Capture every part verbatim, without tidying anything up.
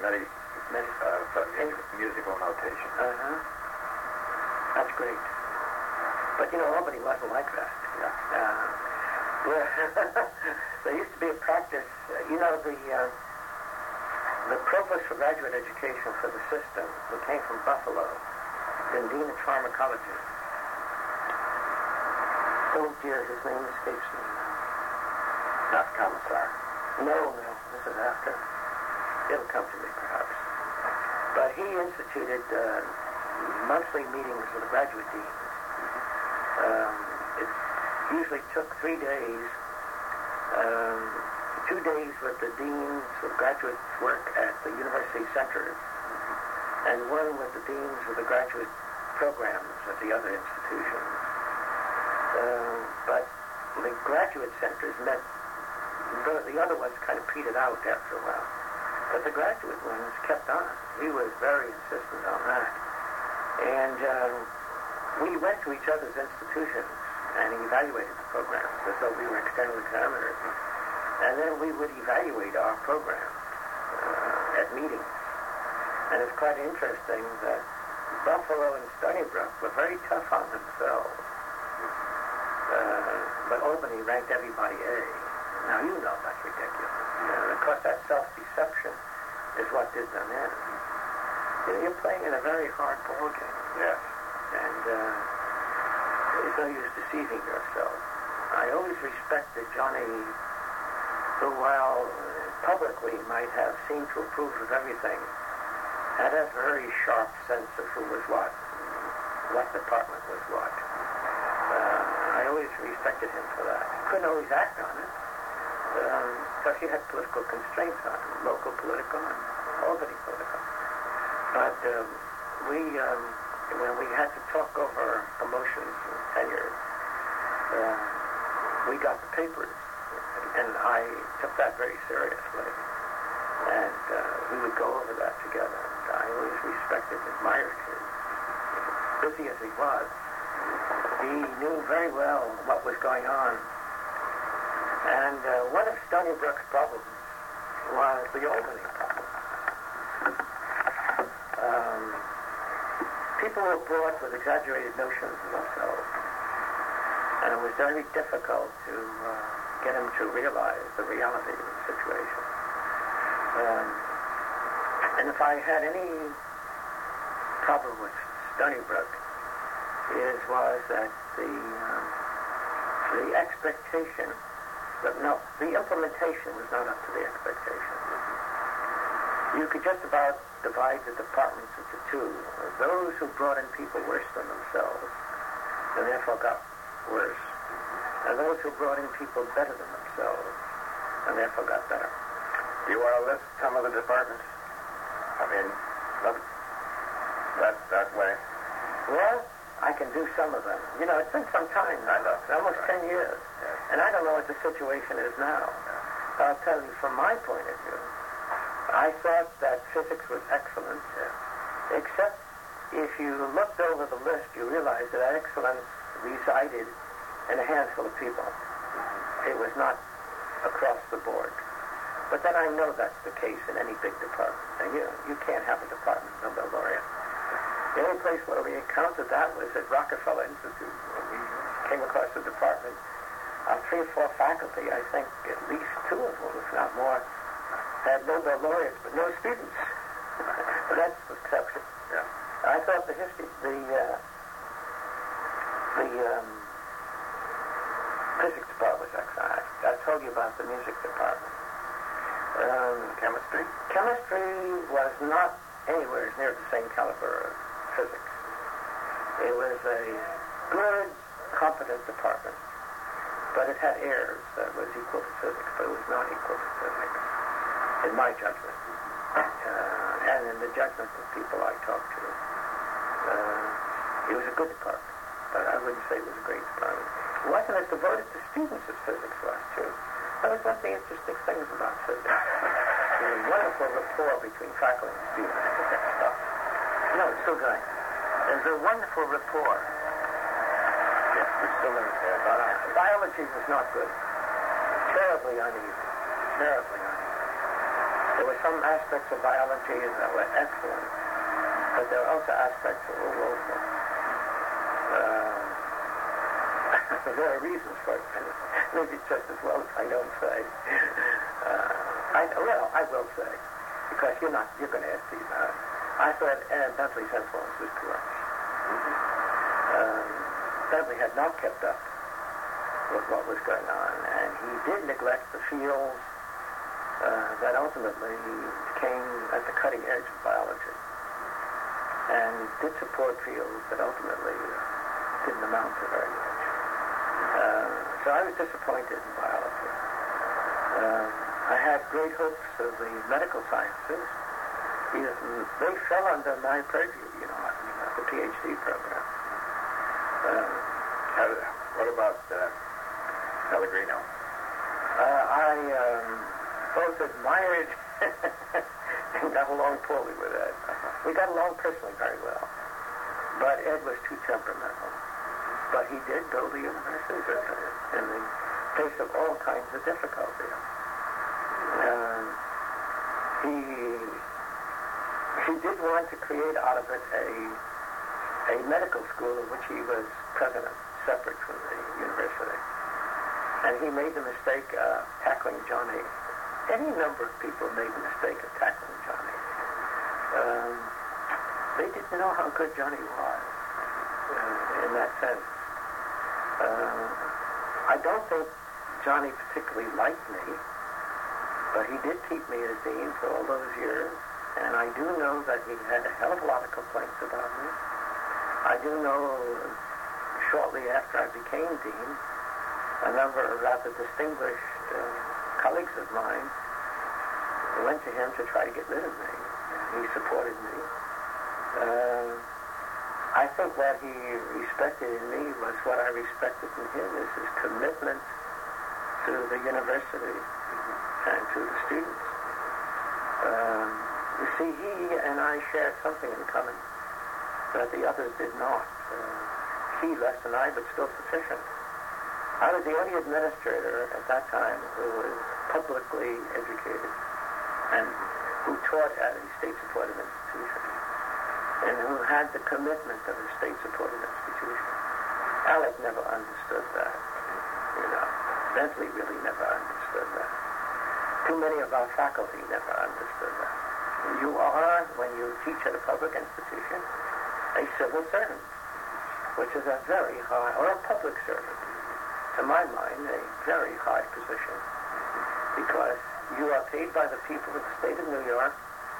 many, many uh, subjects, musical notation. Uh-huh. That's great. But, you know, Albany wasn't like that. Yeah. Uh, well, there used to be a practice, uh, you know, the uh, the provost for graduate education for the system, who came from Buffalo, the dean of pharmacology. Oh, dear, his name escapes me now. Not commissar. No, no, this is after. It'll come to me, perhaps. But he instituted uh, monthly meetings with the graduate deans. Um, it usually took three days, um, two days with the deans of graduate work at the university centers, and one with the deans of the graduate programs at the other institutions. Um, but the graduate centers met, the, the other ones kind of petered out after a while. But the graduate ones kept on. He was very insistent on that. And um, we went to each other's institutions and evaluated the programs as though we were external examiners. And then we would evaluate our programs uh, at meetings. And it's quite interesting that Buffalo and Stony Brook were very tough on themselves. Uh, but Albany ranked everybody A. Now, you know that's ridiculous. Uh, of course, that self-deception is what did them in. You know, you're playing in a very hard ball game. Yes. And uh, there's no use deceiving yourself. I always respected Johnny, who, while publicly might have seemed to approve of everything, had a very sharp sense of who was what, what department was what. Uh, I always respected him for that. Couldn't always act on it, because um, he had political constraints on him, local political and Albany political. But um, we, um, when we had to talk over promotions and tenures, uh, we got the papers, and I took that very seriously. And uh, we would go over that together. And I always respected and admired him. Busy as he was, he knew very well what was going on. And uh, one of Stony Brook's problems was the Albany problem. Um, people were brought with exaggerated notions of themselves. And it was very difficult to uh, get them to realize the reality of the situation. Um, and if I had any problem with Stony Brook, it was that the um, the expectation, but no, the implementation was not up to the expectation. You could just about divide the departments into two. Those who brought in people worse than themselves, and therefore got worse, and those who brought in people better than themselves, and therefore got better. Do you want to list some of the departments? I mean, look, that that way. Well, I can do some of them. You know, it's been some time now. I know. It's almost right. ten years. Yes. And I don't know what the situation is now. Yeah. I'll tell you from my point of view. I thought that physics was excellent. Yeah. Except if you looked over the list, you realized that excellence resided in a handful of people. It was not across the board. But then I know that's the case in any big department. And you, you can't have a department Nobel laureate. The only place where we encountered that was at Rockefeller Institute. When we came across the department of three or four faculty, I think at least two of them, if not more, had Nobel laureates, but no students. But that's the exception. Yeah. I thought the history, the uh, the um, physics department was excellent. I told you about the music department. Um, chemistry? Chemistry was not anywhere near the same caliber of physics. It was a good, competent department, but it had errors that was equal to physics, but it was not equal to physics, in my judgment, uh, and in the judgment of people I talked to. Uh, it was a good department, but I wouldn't say it was a great department. It wasn't as devoted to students as physics was, too. That was one of the interesting things about physics. The wonderful rapport between faculty and students. Stuff. No, it's still going. There's a wonderful rapport. Yes, we're still in there. Uh, biology was not good. Terribly uneven. Terribly uneven. There were some aspects of biology that were excellent, but there were also aspects that were woeful. Um, there are reasons for it, and maybe just as well as I don't say. Uh, I, well, I will say, because you're not, you're going to ask me about it. I thought uh, Bentley's influence was too much. Um, Bentley had not kept up with what was going on, and he did neglect the fields uh, that ultimately came at the cutting edge of biology, and did support fields that ultimately uh, didn't amount to very much. Uh, so I was disappointed in biology. Uh, I had great hopes of the medical sciences. They fell under my purview, you know, the PhD program. Um, How, what about uh, Pellegrino? Uh, I um, both admired and got along poorly with Ed. We got along personally very well, but Ed was too temperamental. But he did build the university in the face of all kinds of difficulty. Um, he he did want to create out of it a a medical school of which he was president, separate from the university. And he made the mistake of tackling Johnny. Any number of people made the mistake of tackling Johnny. Um, they didn't know how good Johnny was uh, in that sense. Uh, I don't think Johnny particularly liked me, but he did keep me as dean for all those years, and I do know that he had a hell of a lot of complaints about me. I do know shortly after I became dean, a number of rather distinguished uh, colleagues of mine went to him to try to get rid of me. He supported me. Uh, I think what he respected in me was what I respected in him, is his commitment to the university and to the students. Um, you see, he and I shared something in common that the others did not. Uh, he less than I, but still sufficient. I was the only administrator at that time who was publicly educated and who taught at a state-supported institution and who had the commitment of a state-supported institution. Alec never understood that, you know. Bentley really never understood that. Too many of our faculty never understood that. You are, when you teach at a public institution, a civil servant, which is a very high, or a public servant, to my mind, a very high position, because you are paid by the people of the state of New York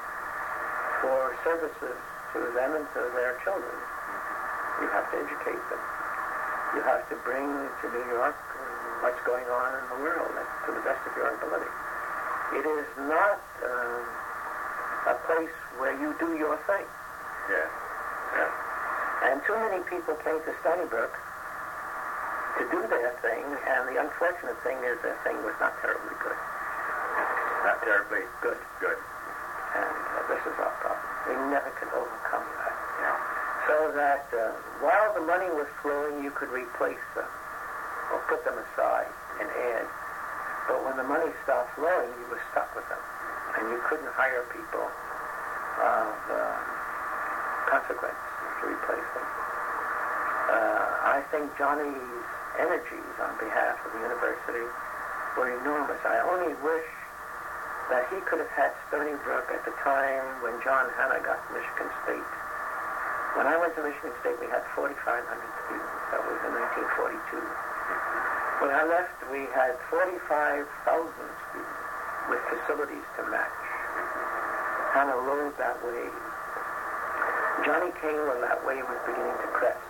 for services to them and to their children. You have to educate them. You have to bring to New York what's going on in the world to the best of your ability. It is not um, a place where you do your thing. Yeah. Yeah. And too many people came to Stony Brook to do their thing, and the unfortunate thing is their thing was not terribly good. Not terribly good. Good. And uh, this is our problem. We never can overcome that. Yeah. So that uh, while the money was flowing, you could replace them or put them aside and add. But when the money stopped flowing, you were stuck with them, and you couldn't hire people of uh, consequence to replace them. Uh, I think Johnny's energies on behalf of the university were enormous. I only wish that he could have had Stony Brook at the time when John Hanna got to Michigan State. When I went to Michigan State, we had forty-five hundred students. That was in nineteen forty-two. When I left, we had forty-five thousand students with facilities to match. Hanna rode that wave. Johnny came when that wave was beginning to crest.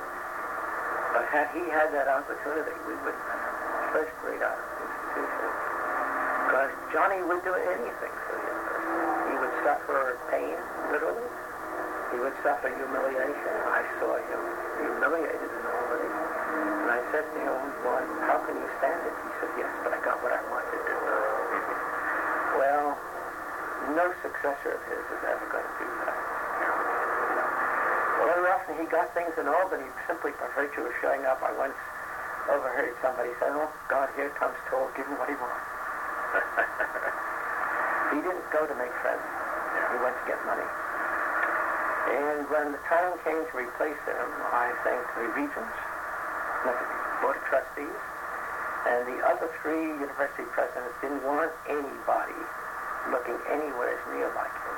But had he had that opportunity, we would have first-rate institution. Because Johnny would do anything for the university. He would suffer pain, literally. He would suffer humiliation. I saw him humiliated in Albany. And I said to him, well, how can you stand it? He said, yes, but I got what I wanted. Well, no successor of his is ever going to do that. Well, very often he got things in Albany simply by virtue of showing up. I once overheard somebody say, oh, God, here comes Toll, give him what he wants. He didn't go to make friends. He went to get money. And when the time came to replace him, I think the regents, the board of trustees, and the other three university presidents didn't want anybody looking anywhere near like him.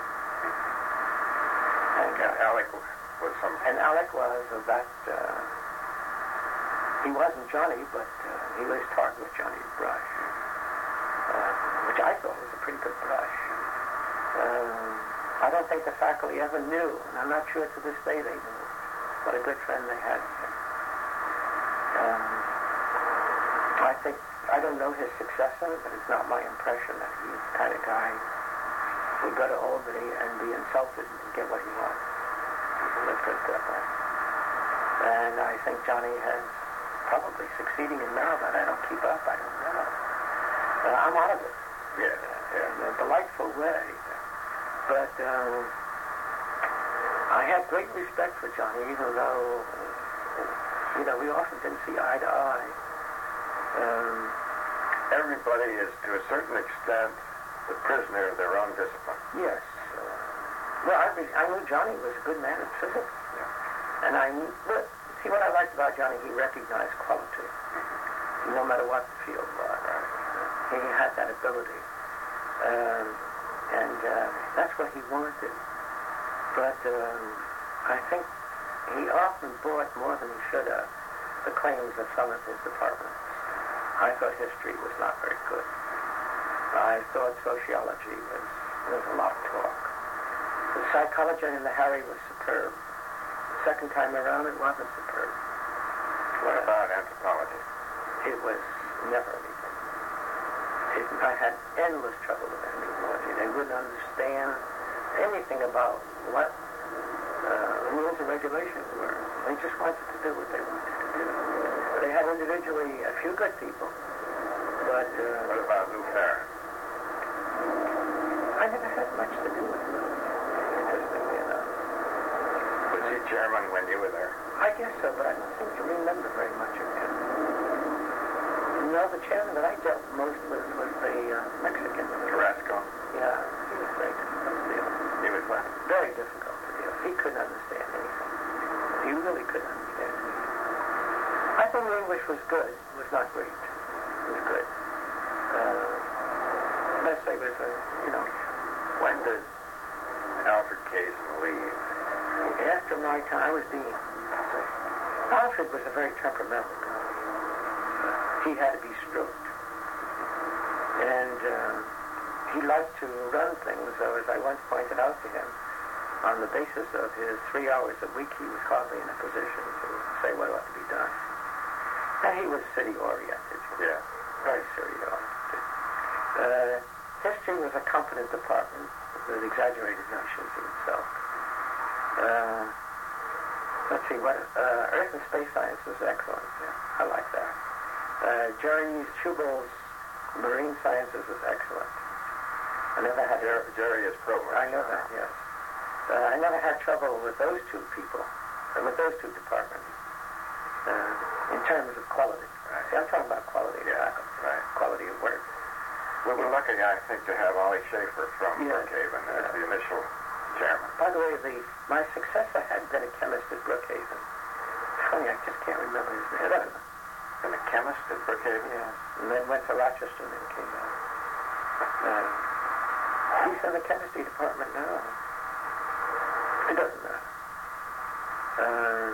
And, Yeah, Alec was some... and Alec was of that... Uh, he wasn't Johnny, but uh, he was tarred with Johnny's brush, uh, which I thought was a pretty good brush. Um, I don't think the faculty ever knew, and I'm not sure to this day they knew, what a good friend they had. Um, I think, I don't know his successor, but it's not my impression that he's the kind of guy who would go to Albany and be insulted and get what he wants. Let's put it that way. And I think Johnny has probably succeeding in Maryland. I don't keep up, I don't know. Uh, I'm out of it. Yeah, yeah. In a delightful way. But um, I had great respect for Johnny, even though, uh, you know, we often didn't see eye to eye. Um, Everybody is, to a certain extent, the prisoner of their own discipline. yes. Uh, well, I, re- I knew Johnny was a good man in physics. Yeah. And I knew, but, see, what I liked about Johnny, he recognized quality, no matter what the field was. He had that ability. Um, and uh, that's what he wanted. But um, I think he often bought more than he should have the claims of some of his departments. I thought history was not very good. I thought sociology was, was a lot of talk. The psychology in the Harry was superb. The second time around, it wasn't superb. What about anthropology? It was never anything. It, I had endless trouble with anthropology. They wouldn't understand anything about what uh, rules and regulations were. They just wanted to do what they wanted to do. They had individually a few good people, but... Uh, What about Lou Ferris? I never had much to do with Lou, interestingly enough. Was he chairman when you were there? I guess so, but I don't seem to remember very much of him. No, the chairman that I dealt most with was the uh, Mexican. Carrasco? Yeah, he was very difficult to deal with. He was what? Very difficult to deal with. He couldn't understand anything. He really couldn't understand anything. I thought the English was good. It was not great. It was good. Uh, let's say it was, a, you know... When did Alfred Kazin leave? After my time, I was dean. Alfred was a very temperamental guy. He had to be stroked. And um, he liked to run things, though, as I once pointed out to him, on the basis of his three hours a week, he was hardly in a position to say what ought to be done. And he was city-oriented. Yeah. Very city-oriented. Uh, history was a competent department with exaggerated notions of itself. Uh, let's see, what, uh, Earth and Space Science was excellent. Yeah, I like that. Uh, Jerry Schubal's Marine Sciences was excellent. I never had... Jer- Jerry is provost. I know that, yes. Uh, I never had trouble with those two people, uh, with those two departments, uh, in terms of quality. Right. See, I'm talking about quality of Yeah, faculty, right. quality of work. We were lucky, I think, to have Ollie Schaefer from Yeah. Brookhaven as the initial chairman. By the way, the my successor had been a chemist at Brookhaven. Funny, I just can't remember his name. And a chemist at Brookhaven? Yes, and then went to Rochester and then came back. Uh, he's in the chemistry department now. It doesn't matter. Uh,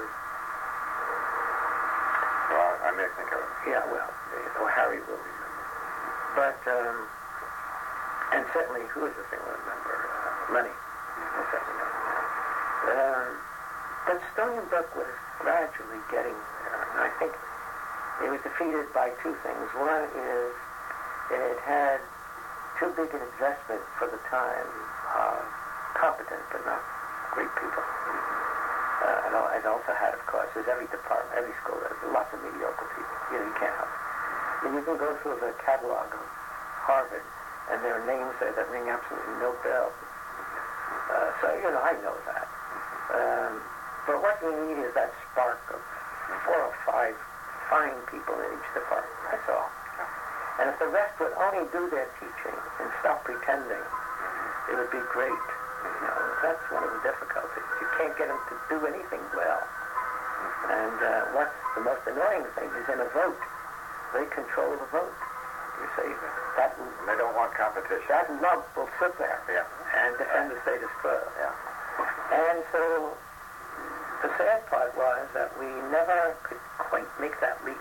Well, I may think of it. yeah, well, or Harry will remember. But, um, and certainly, who is the thing will remember? Uh, Lenny. Will certainly know. Um, but Stony Brook was gradually getting there. And I think it was defeated by two things. One is it had too big an investment for the time of competent but not great people. Uh, and al- it also had, of course, as every department, every school, there's lots of mediocre people. You know, you can't help it. And you can go through the catalog of Harvard, and there are names there that ring absolutely no bell. Uh, so, you know, I know that. Um, but what you need is that spark of four or five fine people in each department. That's all. And if the rest would only do their teaching and stop pretending would be great. You know, that's one of the difficulties. You can't get them to do anything well. And uh, what's the most annoying thing is in a vote, they control the vote. You see, that And they don't want competition. that lump will sit there Yeah. and defend the status quo. Yeah. And so the sad part was that we never could quite make that leap.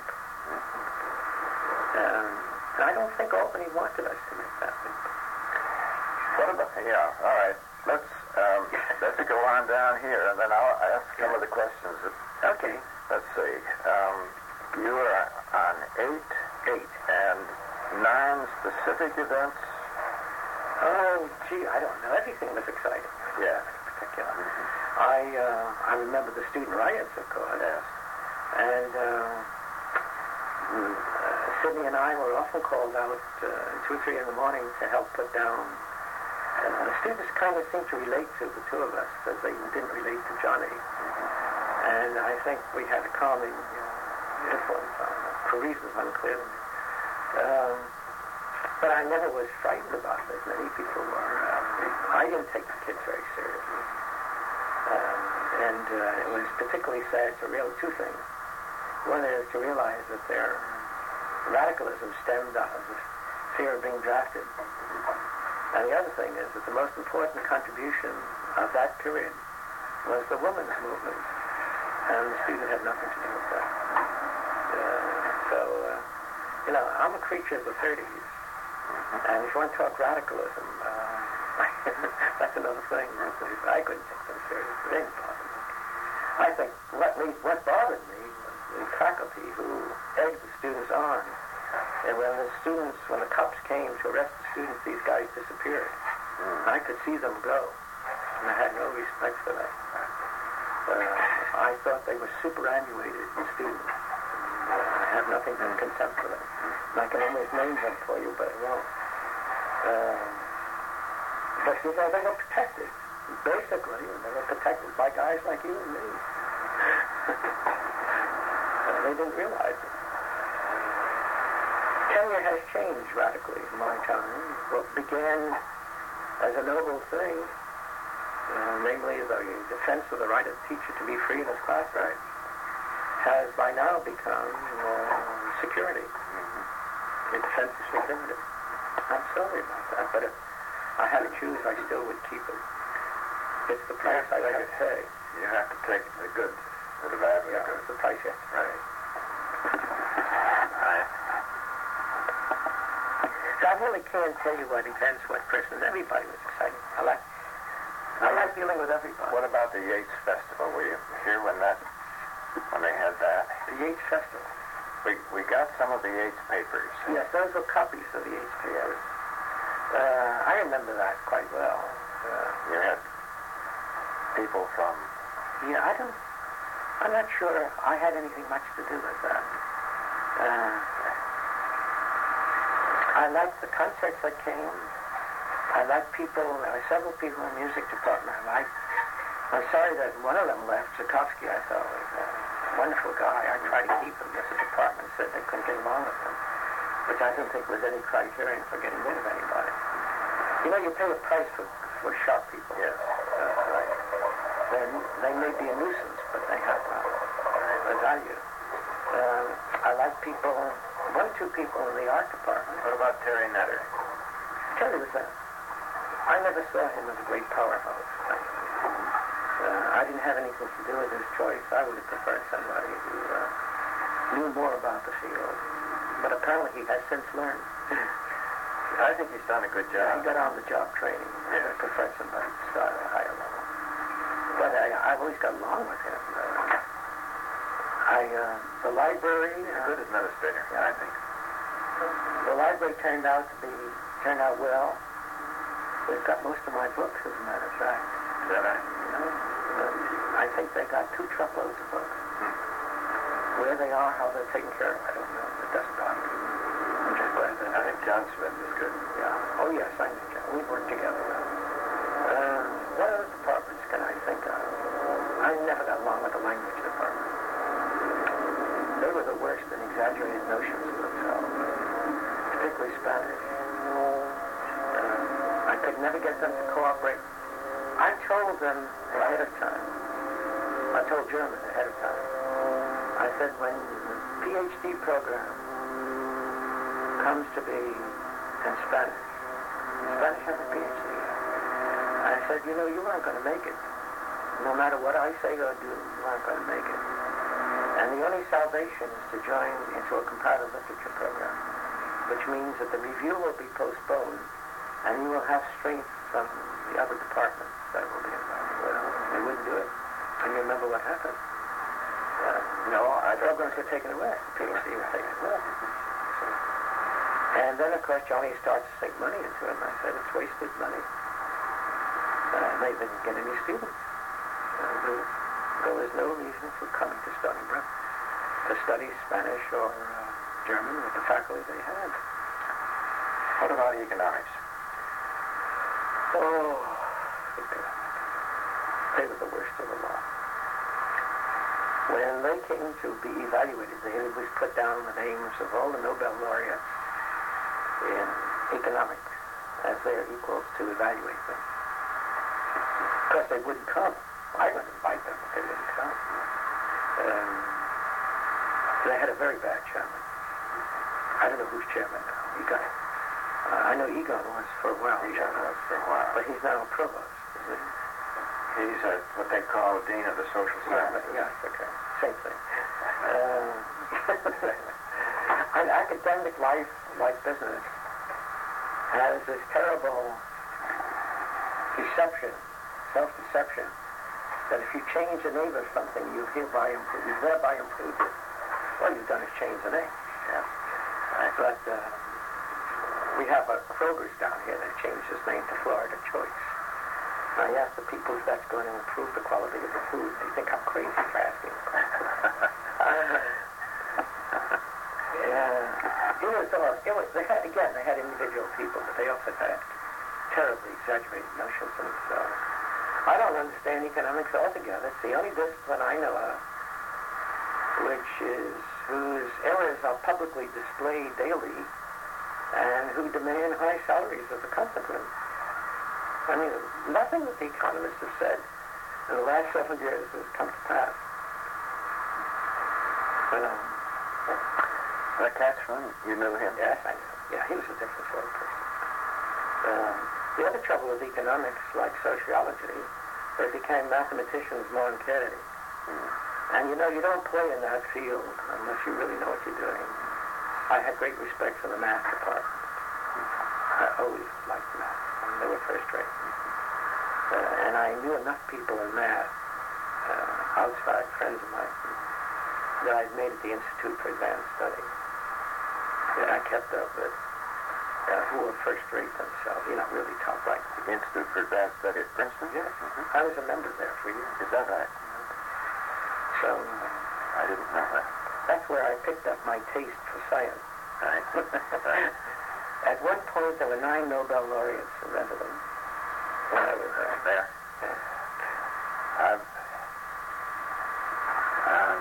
Um, and I don't think Albany wanted us to make that leap. What about, yeah, all right. Let's, um, let's go on down here, and then I'll ask some of the questions. That, Okay. let's see. Um, you are on eight, eight, and nine specific events. Oh, gee, I don't know. Everything was exciting. Yeah. In particular. I, uh, I remember the student riots, of course. Yes. And uh, mm, uh, Sidney and I were often called out uh, two or three in the morning to help put down. And the students kind of seemed to relate to the two of us, as they didn't relate to Johnny. And I think we had a calming uh, influence on them, for reasons unclear to me. Um, but I never was frightened about it, as many people were. Uh, I didn't take the kids very seriously. Um, and uh, it was particularly sad to realize two things. One is to realize that their radicalism stemmed out of the fear of being drafted. And the other thing is that the most important contribution of that period was the women's movement. And the student had nothing to do with that. Uh, so, uh, you know, I'm a creature of the thirties. And if you want to talk radicalism, uh, that's another thing. I couldn't take them seriously. It didn't bother me. I think what, me, what bothered me was the faculty who egged the students on. And when the students, when the cops came to arrest the students, these guys disappeared. Mm. I could see them go. And I had no respect for them. Uh, I thought they were superannuated students. Uh, I have nothing but contempt for them. And I can almost name them for you, but I won't. Uh, but, you know, they were protected. Basically, they were protected by guys like you and me. uh, they didn't realize it. Tenure has changed radically in my time. What began as a noble thing, uh, namely the defense of the right of the teacher to be free in his classroom, has by now become uh, security. Mm-hmm. The defense of security. I'm sorry about that, but if I had to choose, I still would keep it. It's the price I have to pay. You have to take the good for the bad. Yeah, it's the price you have to pay. Right. So I really can't tell you what events, what persons. Everybody was exciting. I like, I like dealing with everybody. What about the Yates Festival? Were you here when that, when they had that? The Yates Festival. We we got some of the Yates papers. Yes, those were copies of the Yates papers. Uh, I remember that quite well. Uh, You had people from. yeah, I don't. I'm not sure I had anything much to do with that. Uh, I liked the concerts that came. I liked people. There were several people in the music department I liked. I'm sorry that one of them left. Tchaikovsky, I thought, was a wonderful guy. I tried to keep him, but the department said they couldn't get along with him, which I didn't think was any criterion for getting rid of anybody. You know, you pay a price for, for sharp people. Yes. That's right. They're, they may be a nuisance, but they have uh, a value. Um, I like people, one or two people in the art department. What about Terry Netter? Tell you the thing. I never saw him as a great powerhouse. Uh, I didn't have anything to do with his choice. I would have preferred somebody who uh, knew more about the field. But apparently he has since learned. I think he's done a good Yeah, job. he got on the job training. I would have preferred somebody to start at a higher level. But I, I've always got along with him. Uh, I, uh, the library... He's a good administrator, yeah. I think. The library turned out to be, turned out well. They've got most of my books, as a matter of fact. Is that right? You know, uh, I think they got two truckloads of books. Hmm. Where they are, how they're taken care of, I don't know. It doesn't bother me. I'm just glad that I think John Smith is good. Yeah. Oh, yes, I know John. We work together. Uh, what other departments can I think of? I never got along with the language department. They were the worst in exaggerated notions of themselves, particularly Spanish. Uh, I could never get them to cooperate. I told them ahead of time. I told German ahead of time. I said, when the PhD program comes to be in Spanish, Spanish has a PhD. I said, you know, you aren't going to make it. No matter what I say or do, you aren't going to make it. And the only salvation is to join into a comparative literature program, which means that the review will be postponed, and you will have strength from the other departments that will be involved. Well, they wouldn't do it. And you remember what happened? Uh, No, I the programs were taken away. P H D was taken away. So, and then, of course, Johnny starts to sink money into it, and I said, it's wasted money. Uh, and they didn't get any students. Uh, there was no reason for coming to Stony Brook to study Spanish or uh, German with the faculty they had. What about economics? Oh, they were the worst of the lot. When they came to be evaluated, they always put down the names of all the Nobel laureates in economics as their equals to evaluate them. Of course, they wouldn't come. I wouldn't invite them, but they wouldn't come. Um, they had a very bad chairman. I don't know who's chairman now. Egon. Uh, I know Egon was for a while. Egon was for a while. But he's now a provost, isn't he? He's a, what they call dean of the social sciences. Yeah, yes, okay. Same thing. Um, an academic life, like business, has this terrible deception, self-deception, that if you change the name of something, you hereby improve, you thereby improve it. All you've done is change the name. Yeah. Right. But uh, we have a Kroger's down here that changed his name to Florida Choice. I asked the people if that's going to improve the quality of the food. They think I'm crazy for asking. uh, yeah, it was all, it was, they had, again, they had individual people, but they also had terribly exaggerated notions of themselves. I don't understand economics altogether. It's the only discipline I know of which is, whose errors are publicly displayed daily and who demand high salaries as a consequence. I mean, nothing that the economists have said in the last seven years has come to pass. But, um, The Katzman, you knew him? yes, I know. Yeah, he was a different sort of person. Um, the other trouble with economics, like sociology, they became mathematicians more than Kennedy. Mm. And, you know, you don't play in that field unless you really know what you're doing. I had great respect for the math department. I always liked math. They were first rate. Uh, and I knew enough people in math, uh, outside friends of mine, that I'd made at the Institute for Advanced Study. That I kept up with, uh, who were first rate themselves, you know, really top right. The Institute for Advanced Study at Princeton? Yes. Mm-hmm. I was a member there for years. Is that right? So, I didn't know that. that's where I picked up my taste for science. Right. Right. At one point, there were nine Nobel laureates in Redmond when I was there. There. Yeah. Um, um,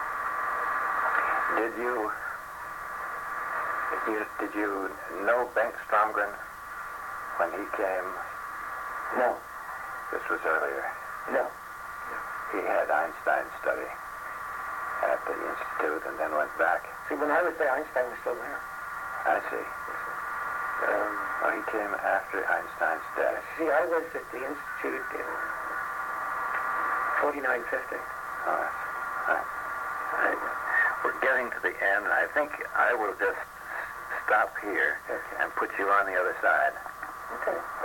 did you, did you did you know Bengt Stromgren when he came? No. This was earlier. No. He had Einstein study at the Institute and then went back. See, when I was there, Einstein was still there. I see. Um, Well, he came after Einstein's death. see, I was at the Institute in forty-nine fifty. Oh, that's right. I, we're getting to the end. I think I will just stop here Okay. and put you on the other side. Okay.